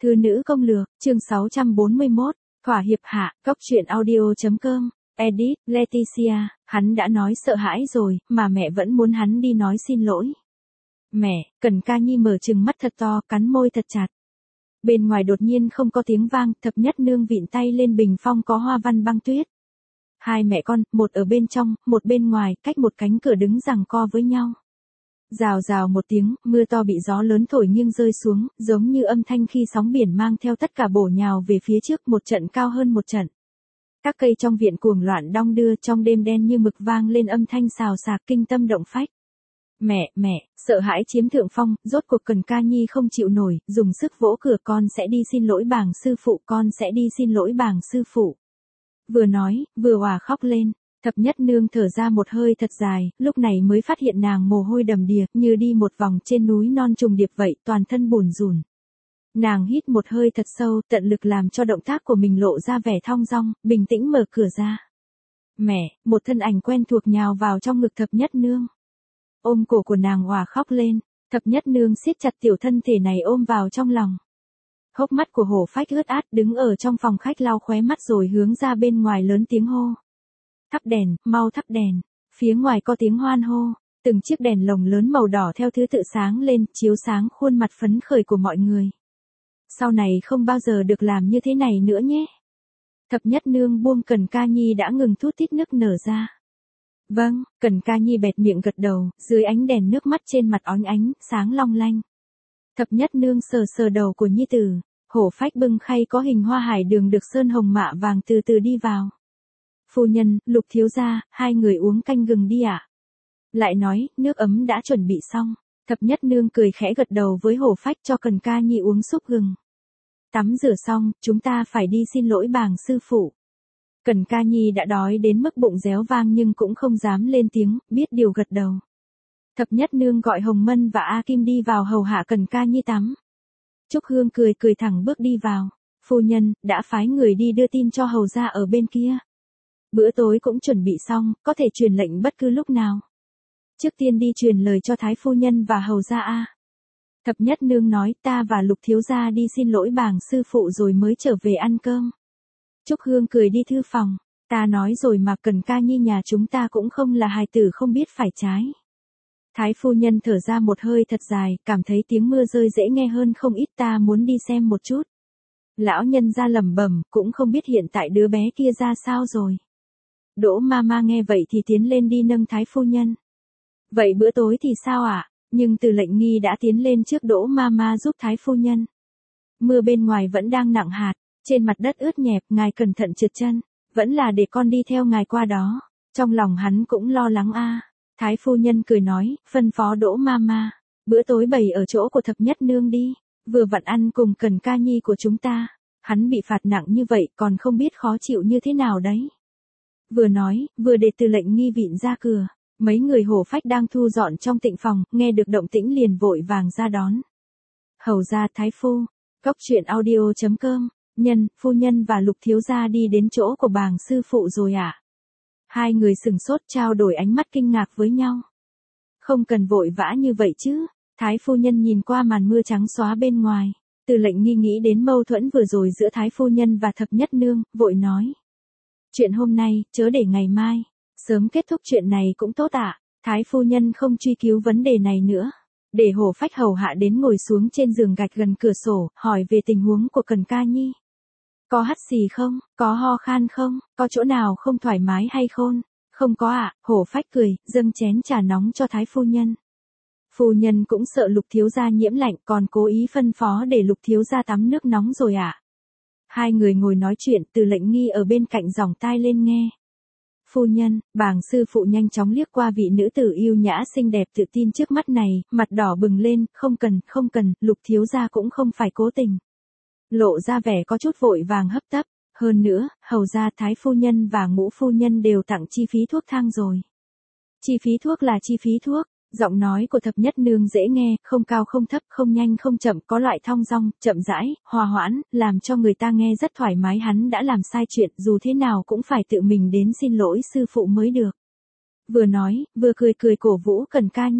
Thư nữ công lược, chương 641, thỏa hiệp hạ, góc truyện audio.com, edit, Leticia, hắn đã nói sợ hãi rồi, mà mẹ vẫn muốn hắn đi nói xin lỗi. Mẹ, Cần Ca Nhi mở trừng mắt thật to, cắn môi thật chặt. Bên ngoài đột nhiên không có tiếng vang, Thập Nhất Nương vịn tay lên bình phong có hoa văn băng tuyết. Hai mẹ con, một ở bên trong, một bên ngoài, cách một cánh cửa đứng giằng co với nhau. Rào rào một tiếng, mưa to bị gió lớn thổi nghiêng rơi xuống, giống như âm thanh khi sóng biển mang theo tất cả bổ nhào về phía trước, một trận cao hơn một trận. Các cây trong viện cuồng loạn đong đưa, trong đêm đen như mực vang lên âm thanh xào xạc kinh tâm động phách. Mẹ, sợ hãi chiếm thượng phong, rốt cuộc Cần Ca Nhi không chịu nổi, dùng sức vỗ cửa, con sẽ đi xin lỗi bàng sư phụ, con sẽ đi xin lỗi bàng sư phụ. Vừa nói, vừa òa khóc lên. Thập Nhất Nương thở ra một hơi thật dài, lúc này mới phát hiện nàng mồ hôi đầm đìa, như đi một vòng trên núi non trùng điệp vậy, toàn thân bùn rùn. Nàng hít một hơi thật sâu, tận lực làm cho động tác của mình lộ ra vẻ thong dong, bình tĩnh mở cửa ra. Mẹ, một thân ảnh quen thuộc nhào vào trong ngực Thập Nhất Nương. Ôm cổ của nàng òa khóc lên, Thập Nhất Nương siết chặt tiểu thân thể này ôm vào trong lòng. Hốc mắt của Hổ Phách ướt át đứng ở trong phòng khách lau khóe mắt rồi hướng ra bên ngoài lớn tiếng hô. Thắp đèn, mau thắp đèn. Phía ngoài có tiếng hoan hô, từng chiếc đèn lồng lớn màu đỏ theo thứ tự sáng lên, chiếu sáng khuôn mặt phấn khởi của mọi người. Sau này không bao giờ được làm như thế này nữa nhé. Thập Nhất Nương buông Cần Ca Nhi đã ngừng thút thít nức nở ra. Vâng, Cần Ca Nhi bẹt miệng gật đầu, dưới ánh đèn nước mắt trên mặt óng ánh, sáng long lanh. Thập Nhất Nương sờ sờ đầu của nhi tử, Hổ Phách bưng khay có hình hoa hải đường được sơn hồng mạ vàng từ từ đi vào. Phu nhân, Lục thiếu gia, hai người uống canh gừng đi ạ. Lại nói, nước ấm đã chuẩn bị xong. Thập Nhất Nương cười khẽ gật đầu với Hổ Phách cho Cần Ca Nhi uống súp gừng. Tắm rửa xong, chúng ta phải đi xin lỗi bàng sư phụ. Cần Ca Nhi đã đói đến mức bụng réo vang nhưng cũng không dám lên tiếng, biết điều gật đầu. Thập Nhất Nương gọi Hồng Mân và A Kim đi vào hầu hạ Cần Ca Nhi tắm. Trúc Hương cười thẳng bước đi vào. Phu nhân, đã phái người đi đưa tin cho hầu gia ở bên kia. Bữa tối cũng chuẩn bị xong, có thể truyền lệnh bất cứ lúc nào. Trước tiên đi truyền lời cho Thái phu nhân và hầu gia a. Thập Nhất Nương nói, ta và Lục thiếu gia đi xin lỗi bàng sư phụ rồi mới trở về ăn cơm. Trúc Hương cười đi thư phòng, ta nói rồi mà, Cần Ca Nhi nhà chúng ta cũng không là hài tử không biết phải trái. Thái phu nhân thở ra một hơi thật dài, cảm thấy tiếng mưa rơi dễ nghe hơn không ít, ta muốn đi xem một chút. Lão nhân ra lẩm bẩm, cũng không biết hiện tại đứa bé kia ra sao rồi. Đỗ Mama nghe vậy thì tiến lên đi nâng Thái phu nhân. Vậy bữa tối thì sao ạ? Nhưng Từ Lệnh Nghi đã tiến lên trước Đỗ Mama giúp Thái phu nhân. Mưa bên ngoài vẫn đang nặng hạt, trên mặt đất ướt nhẹp, ngài cẩn thận trượt chân, vẫn là để con đi theo ngài qua đó. Trong lòng hắn cũng lo lắng a. Thái phu nhân cười nói, phân phó Đỗ Mama, bữa tối bày ở chỗ của Thập Nhất Nương đi, vừa vặn ăn cùng Cần Ca Nhi của chúng ta. Hắn bị phạt nặng như vậy còn không biết khó chịu như thế nào đấy. Vừa nói, vừa để Từ Lệnh Nghi vịn ra cửa. Mấy người Hổ Phách đang thu dọn trong tịnh phòng, nghe được động tĩnh liền vội vàng ra đón. Hầu gia Thái phu, góc truyện audio.com, nhân, phu nhân và Lục thiếu gia đi đến chỗ của bàng sư phụ rồi ạ. Hai người sừng sốt trao đổi ánh mắt kinh ngạc với nhau. Không cần vội vã như vậy chứ. Thái phu nhân nhìn qua màn mưa trắng xóa bên ngoài. Từ Lệnh Nghi nghĩ đến mâu thuẫn vừa rồi giữa Thái phu nhân và Thập Nhất Nương, vội nói. Chuyện hôm nay, chớ để ngày mai. Sớm kết thúc chuyện này cũng tốt ạ. Thái phu nhân không truy cứu vấn đề này nữa. Để Hổ Phách hầu hạ đến ngồi xuống trên giường gạch gần cửa sổ, hỏi về tình huống của Cần Ca Nhi. Có hắt xì không? Có ho khan không? Có chỗ nào không thoải mái hay không? Không có ạ. Hổ Phách cười, dâng chén trà nóng cho Thái phu nhân. Phu nhân cũng sợ Lục thiếu gia nhiễm lạnh, còn cố ý phân phó để Lục thiếu gia tắm nước nóng rồi ạ. Hai người ngồi nói chuyện, Từ Lệnh Nghi ở bên cạnh giỏng tai lên nghe. Phu nhân, bàng sư phụ nhanh chóng liếc qua vị nữ tử yêu nhã xinh đẹp tự tin trước mắt này, mặt đỏ bừng lên, không cần, Lục thiếu gia cũng không phải cố tình. Lộ ra vẻ có chút vội vàng hấp tấp, hơn nữa, hầu gia Thái phu nhân và Ngũ phu nhân đều tặng chi phí thuốc thang rồi. Chi phí thuốc là chi phí thuốc. Giọng nói của Thập Nhất Nương dễ nghe, không cao không thấp, không nhanh không chậm, có loại thong dong, chậm rãi, hòa hoãn, làm cho người ta nghe rất thoải mái. Hắn đã làm sai chuyện, dù thế nào cũng phải tự mình đến xin lỗi sư phụ mới được. Vừa nói, vừa cười cổ vũ Cần Ca Nhi.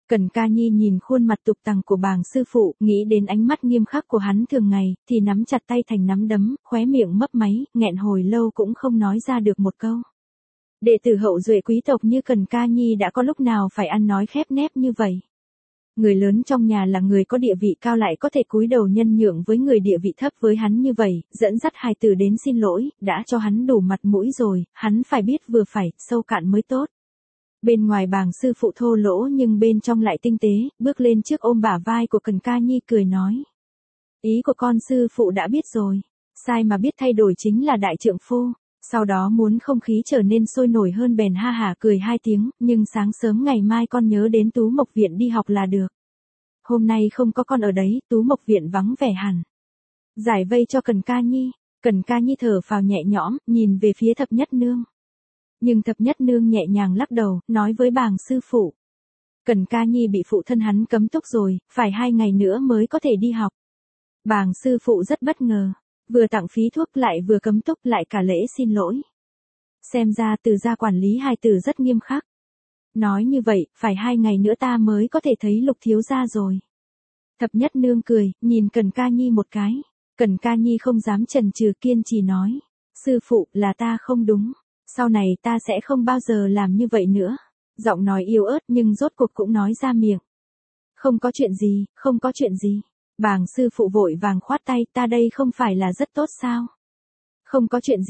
Cần Ca Nhi nhìn khuôn mặt tục tằng của bàng sư phụ, nghĩ đến ánh mắt nghiêm khắc của hắn thường ngày, thì nắm chặt tay thành nắm đấm, khóe miệng mấp máy, nghẹn hồi lâu cũng không nói ra được một câu. Đệ tử hậu duệ quý tộc như Cần Ca Nhi đã có lúc nào phải ăn nói khép nép như vậy. Người lớn trong nhà là người có địa vị cao lại có thể cúi đầu nhân nhượng với người địa vị thấp với hắn như vậy, dẫn dắt hài tử đến xin lỗi, đã cho hắn đủ mặt mũi rồi, hắn phải biết vừa phải, sâu cạn mới tốt. Bên ngoài bàng sư phụ thô lỗ nhưng bên trong lại tinh tế, bước lên trước ôm bả vai của Cần Ca Nhi cười nói. Ý của con sư phụ đã biết rồi, sai mà biết thay đổi chính là đại trượng phu. Sau đó muốn không khí trở nên sôi nổi hơn bèn ha hả cười 2 tiếng, nhưng sáng sớm ngày mai con nhớ đến Tú Mộc Viện đi học là được. Hôm nay không có con ở đấy, Tú Mộc Viện vắng vẻ hẳn. Giải vây cho Cần Ca Nhi thở phào nhẹ nhõm, nhìn về phía Thập Nhất Nương. Nhưng Thập Nhất Nương nhẹ nhàng lắc đầu, nói với bàng sư phụ. Cần Ca Nhi bị phụ thân hắn cấm túc rồi, phải 2 ngày nữa mới có thể đi học. Bàng sư phụ rất bất ngờ. Vừa tặng phí thuốc lại vừa cấm túc lại cả lễ xin lỗi. Xem ra Từ gia quản lý hài tử rất nghiêm khắc. Nói như vậy, phải 2 ngày nữa ta mới có thể thấy Lục thiếu gia rồi. Thập Nhất Nương cười, nhìn Cần Ca Nhi một cái. Cần Ca Nhi không dám chần chừ, kiên trì nói. Sư phụ, là ta không đúng. Sau này ta sẽ không bao giờ làm như vậy nữa. Giọng nói yếu ớt nhưng rốt cuộc cũng nói ra miệng. Không có chuyện gì. Bàng sư phụ vội vàng khoát tay, ta đây không phải là rất tốt sao? Không có chuyện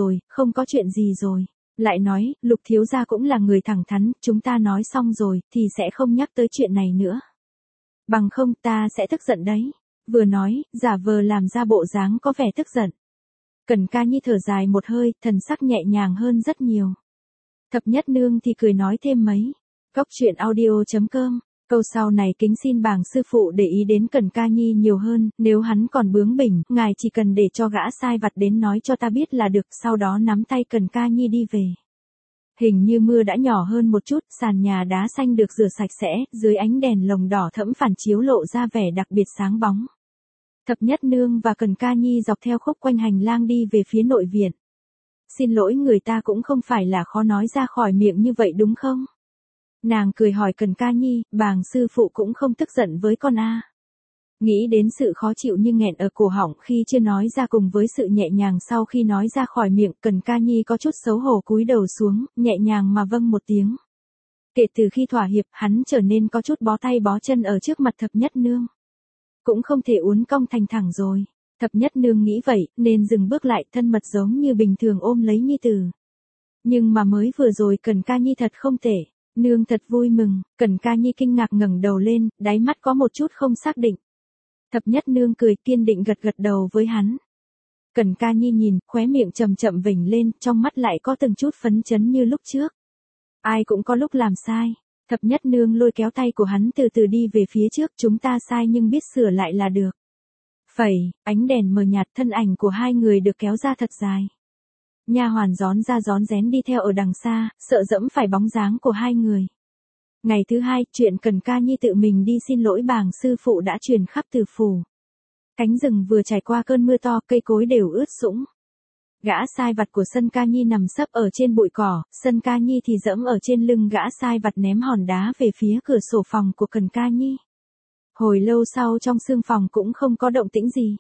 gì rồi. Lại nói, Lục thiếu gia cũng là người thẳng thắn, chúng ta nói xong rồi, thì sẽ không nhắc tới chuyện này nữa. Bằng không ta sẽ tức giận đấy. Vừa nói, giả vờ làm ra bộ dáng có vẻ tức giận. Cần Ca Nhi thở dài một hơi, thần sắc nhẹ nhàng hơn rất nhiều. Thập Nhất Nương thì cười nói thêm mấy. Cóc truyện audio.com. Câu sau này kính xin bàng sư phụ để ý đến Cần Ca Nhi nhiều hơn, nếu hắn còn bướng bỉnh, ngài chỉ cần để cho gã sai vặt đến nói cho ta biết là được, sau đó nắm tay Cần Ca Nhi đi về. Hình như mưa đã nhỏ hơn một chút, sàn nhà đá xanh được rửa sạch sẽ, dưới ánh đèn lồng đỏ thẫm phản chiếu lộ ra vẻ đặc biệt sáng bóng. Thập Nhất Nương và Cần Ca Nhi dọc theo khúc quanh hành lang đi về phía nội viện. Xin lỗi người ta cũng không phải là khó nói ra khỏi miệng như vậy đúng không? Nàng cười hỏi Cần Ca Nhi, bàng sư phụ cũng không tức giận với con a. Nghĩ đến sự khó chịu như nghẹn ở cổ họng khi chưa nói ra cùng với sự nhẹ nhàng sau khi nói ra khỏi miệng, Cần Ca Nhi có chút xấu hổ cúi đầu xuống, nhẹ nhàng mà vâng một tiếng. Kể từ khi thỏa hiệp, hắn trở nên có chút bó tay bó chân ở trước mặt Thập Nhất Nương. Cũng không thể uốn cong thành thẳng rồi. Thập Nhất Nương nghĩ vậy, nên dừng bước lại, thân mật giống như bình thường ôm lấy nhi tử. Nhưng mà mới vừa rồi Cần Ca Nhi thật không tệ. Nương thật vui mừng. Cần Ca Nhi kinh ngạc ngẩng đầu lên, đáy mắt có một chút không xác định. Thập Nhất Nương cười kiên định gật gật đầu với hắn. Cần Ca Nhi nhìn, khóe miệng chậm chậm vểnh lên, trong mắt lại có từng chút phấn chấn như lúc trước. Ai cũng có lúc làm sai. Thập Nhất Nương lôi kéo tay của hắn từ từ đi về phía trước, chúng ta sai nhưng biết sửa lại là được. Phẩy, ánh đèn mờ nhạt, thân ảnh của hai người được kéo ra thật dài. Nha hoàn rón ra rón rén đi theo ở đằng xa, sợ dẫm phải bóng dáng của hai người. Ngày thứ hai, chuyện Cần Ca Nhi tự mình đi xin lỗi bàng sư phụ đã truyền khắp Từ phủ. Cánh rừng vừa trải qua cơn mưa to, cây cối đều ướt sũng. Gã sai vặt của Sân Ca Nhi nằm sấp ở trên bụi cỏ, Sân Ca Nhi thì dẫm ở trên lưng gã sai vặt ném hòn đá về phía cửa sổ phòng của Cần Ca Nhi. Hồi lâu sau trong sương phòng cũng không có động tĩnh gì.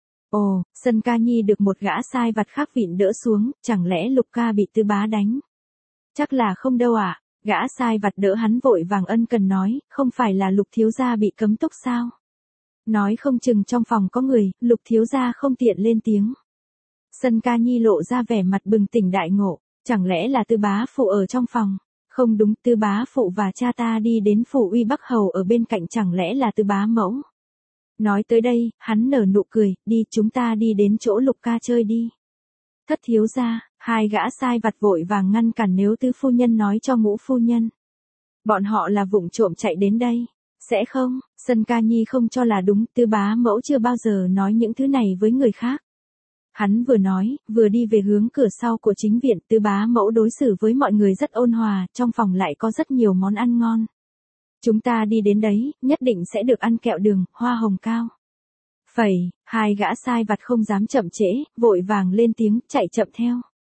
Ồ, Sân Ca Nhi được một gã sai vặt khác vịn đỡ xuống, chẳng lẽ Lục ca bị Tư bá đánh? Chắc là không đâu ạ. Gã sai vặt đỡ hắn vội vàng ân cần nói, không phải là Lục thiếu gia bị cấm túc sao? Nói không chừng trong phòng có người, Lục thiếu gia không tiện lên tiếng. Sân Ca Nhi lộ ra vẻ mặt bừng tỉnh đại ngộ, chẳng lẽ là Tư bá phụ ở trong phòng? Không đúng, Tư bá phụ và cha ta đi đến phủ Uy Bắc Hầu ở bên cạnh, chẳng lẽ là Tư bá mẫu? Nói tới đây, hắn nở nụ cười, đi chúng ta đi đến chỗ Lục ca chơi đi. Thất thiếu gia, hai gã sai vặt vội vàng ngăn cản, nếu Tứ phu nhân nói cho Ngũ phu nhân. Bọn họ là vụng trộm chạy đến đây. Sẽ không, Sân Ca Nhi không cho là đúng, Tư bá mẫu chưa bao giờ nói những thứ này với người khác. Hắn vừa nói, vừa đi về hướng cửa sau của chính viện, Tư bá mẫu đối xử với mọi người rất ôn hòa, trong phòng lại có rất nhiều món ăn ngon. Chúng ta đi đến đấy, nhất định sẽ được ăn kẹo đường, hoa hồng cao. Phẩy, hai gã sai vặt không dám chậm trễ, vội vàng lên tiếng, chạy chậm theo.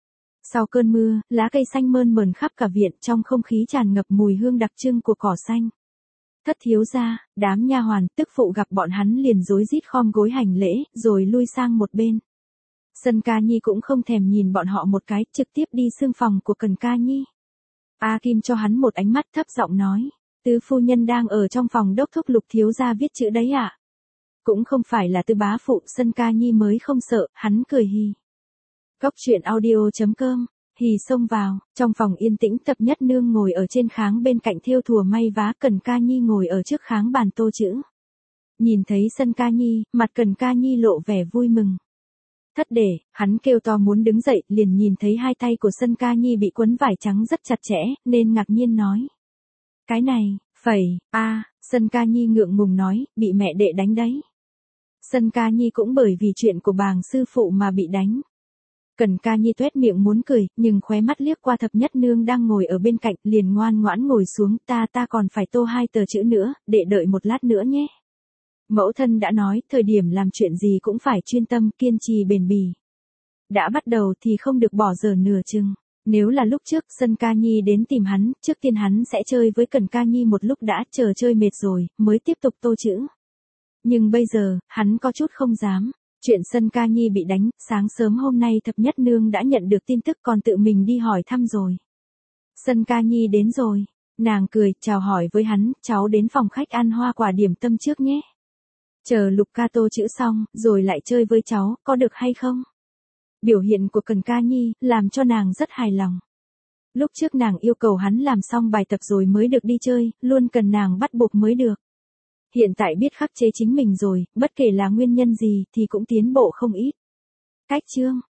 Sau cơn mưa, lá cây xanh mơn mởn khắp cả viện, trong không khí tràn ngập mùi hương đặc trưng của cỏ xanh. Thất thiếu gia, đám nha hoàn, tức phụ gặp bọn hắn liền rối rít khom gối hành lễ, rồi lui sang một bên. Sân Ca Nhi cũng không thèm nhìn bọn họ một cái, trực tiếp đi xương phòng của Cần Ca Nhi. A Kim cho hắn một ánh mắt thấp giọng nói, Tứ phu nhân đang ở trong phòng đốc thúc Lục thiếu gia viết chữ đấy ạ. Cũng không phải là Tư bá phụ, Sân Ca Nhi mới không sợ, hắn cười hì. Cóc truyện audio.com, hì xông vào, trong phòng yên tĩnh Thập Nhất Nương ngồi ở trên kháng bên cạnh thêu thùa may vá, Cần Ca Nhi ngồi ở trước kháng bàn tô chữ. Nhìn thấy Sân Ca Nhi, mặt Cần Ca Nhi lộ vẻ vui mừng. Thất để, hắn kêu to muốn đứng dậy, liền nhìn thấy hai tay của Sân Ca Nhi bị quấn vải trắng rất chặt chẽ, nên ngạc nhiên nói. Cái này, phẩy, Sân Ca Nhi ngượng ngùng nói, bị mẹ đệ đánh đấy. Sân Ca Nhi cũng bởi vì chuyện của bàng sư phụ mà bị đánh. Cần Ca Nhi tuét miệng muốn cười, nhưng khóe mắt liếc qua Thập Nhất Nương đang ngồi ở bên cạnh, liền ngoan ngoãn ngồi xuống, ta còn phải tô 2 tờ chữ nữa, đệ đợi một lát nữa nhé. Mẫu thân đã nói, thời điểm làm chuyện gì cũng phải chuyên tâm, kiên trì bền bỉ. Đã bắt đầu thì không được bỏ dở nửa chừng. Nếu là lúc trước Sân Ca Nhi đến tìm hắn, trước tiên hắn sẽ chơi với Cần Ca Nhi một lúc đã, chờ chơi mệt rồi, mới tiếp tục tô chữ. Nhưng bây giờ, hắn có chút không dám. Chuyện Sân Ca Nhi bị đánh, sáng sớm hôm nay Thập Nhất Nương đã nhận được tin tức còn tự mình đi hỏi thăm rồi. Sân Ca Nhi đến rồi. Nàng cười, chào hỏi với hắn, cháu đến phòng khách ăn hoa quả điểm tâm trước nhé. Chờ Lục ca tô chữ xong, rồi lại chơi với cháu, có được hay không? Biểu hiện của Cần Ca Nhi, làm cho nàng rất hài lòng. Lúc trước nàng yêu cầu hắn làm xong bài tập rồi mới được đi chơi, luôn cần nàng bắt buộc mới được. Hiện tại biết khắc chế chính mình rồi, bất kể là nguyên nhân gì thì cũng tiến bộ không ít. Cách chương